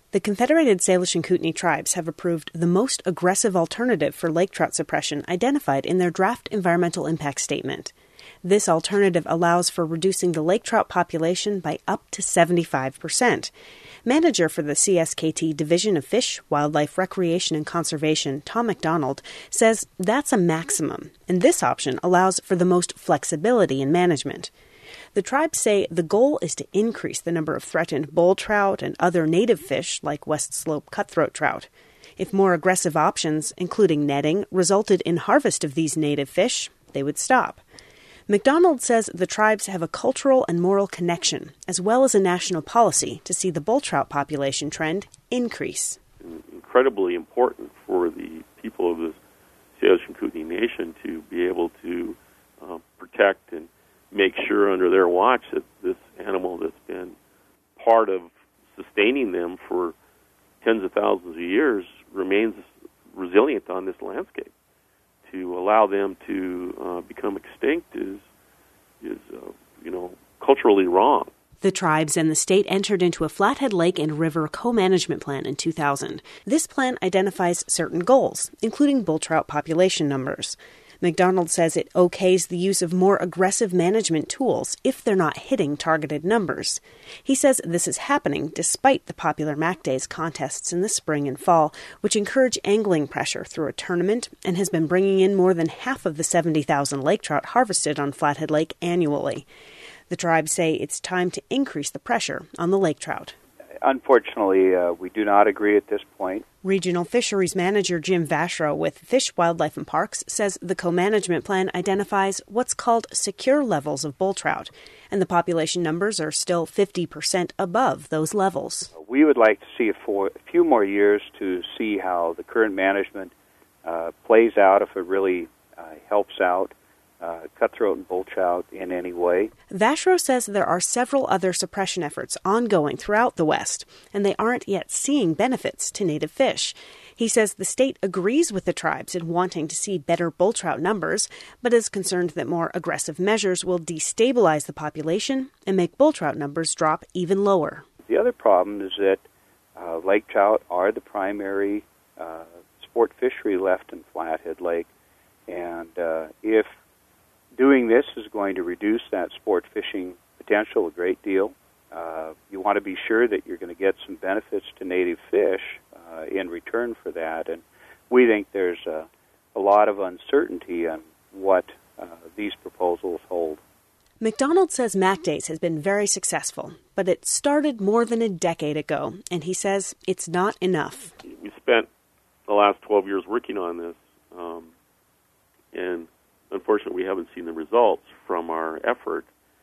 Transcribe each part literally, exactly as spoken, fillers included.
The Confederated Salish and Kootenai tribes have approved the most aggressive alternative for lake trout suppression identified in their draft environmental impact statement. This alternative allows for reducing the lake trout population by up to seventy-five percent. Manager for the C S K T Division of Fish, Wildlife, Recreation and Conservation, Tom McDonald, says that's a maximum, and this option allows for the most flexibility in management. The tribes say the goal is to increase the number of threatened bull trout and other native fish like West Slope cutthroat trout. If more aggressive options, including netting, resulted in harvest of these native fish, they would stop. McDonald says the tribes have a cultural and moral connection, as well as a national policy, to see the bull trout population trend increase. Incredibly important for the people of the Salish and Kootenai Nation to be able to uh, protect and make sure under their watch that this animal that's been part of sustaining them for tens of thousands of years remains resilient on this landscape. To allow them to uh, become extinct is, is uh, you know, culturally wrong. The tribes and the state entered into a Flathead Lake and River co-management plan in two thousand. This plan identifies certain goals, including bull trout population numbers. McDonald says it okays the use of more aggressive management tools if they're not hitting targeted numbers. He says this is happening despite the popular Mac Days contests in the spring and fall, which encourage angling pressure through a tournament and has been bringing in more than half of the seventy thousand lake trout harvested on Flathead Lake annually. The tribes say it's time to increase the pressure on the lake trout. Unfortunately, uh, we do not agree at this point. Regional Fisheries Manager Jim Vashro with Fish, Wildlife and Parks says the co-management plan identifies what's called secure levels of bull trout, and the population numbers are still fifty percent above those levels. We would like to see it for a few more years to see how the current management uh, plays out, if it really uh, helps out Uh, cutthroat and bull trout in any way. Vashro says there are several other suppression efforts ongoing throughout the West, and they aren't yet seeing benefits to native fish. He says the state agrees with the tribes in wanting to see better bull trout numbers, but is concerned that more aggressive measures will destabilize the population and make bull trout numbers drop even lower. The other problem is that uh, lake trout are the primary uh, sport fishery left in Flathead Lake, and uh, if doing this is going to reduce that sport fishing potential a great deal. Uh, you want to be sure that you're going to get some benefits to native fish uh, in return for that. And we think there's a, a lot of uncertainty on what uh, these proposals hold. McDonald says Mac Days has been very successful, but it started more than a decade ago, and he says it's not enough. We spent the last twelve years working on this, um, and unfortunately, we haven't seen the results from our effort.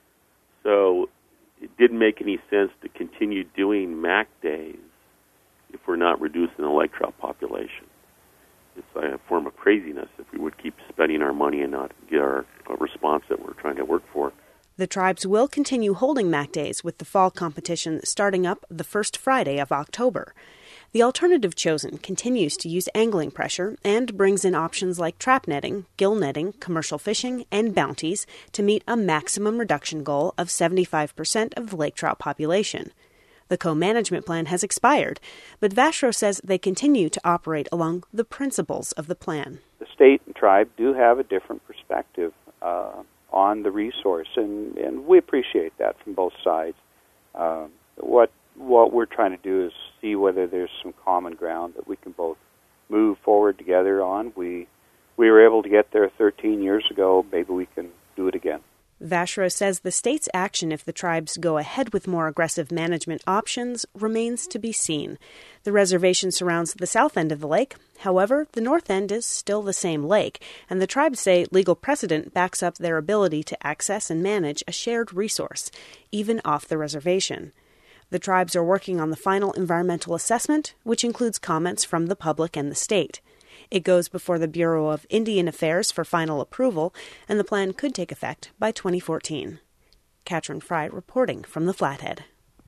So it didn't make any sense to continue doing Mac Days if we're not reducing the lake trout population. It's a form of craziness if we would keep spending our money and not get our a response that we're trying to work for. The tribes will continue holding Mac Days with the fall competition starting up the first Friday of October. The alternative chosen continues to use angling pressure and brings in options like trap netting, gill netting, commercial fishing, and bounties to meet a maximum reduction goal of seventy-five percent of the lake trout population. The co-management plan has expired, but Vashro says they continue to operate along the principles of the plan. The state and tribe do have a different perspective uh, on the resource, and, and we appreciate that from both sides. Uh, what What we're trying to do is see whether there's some common ground that we can both move forward together on. We we were able to get there thirteen years ago. Maybe we can do it again. Vashro says the state's action if the tribes go ahead with more aggressive management options remains to be seen. The reservation surrounds the south end of the lake. However, the north end is still the same lake, and the tribes say legal precedent backs up their ability to access and manage a shared resource, even off the reservation. The tribes are working on the final environmental assessment, which includes comments from the public and the state. It goes before the Bureau of Indian Affairs for final approval, and the plan could take effect by twenty fourteen. Katrin Fry reporting from the Flathead.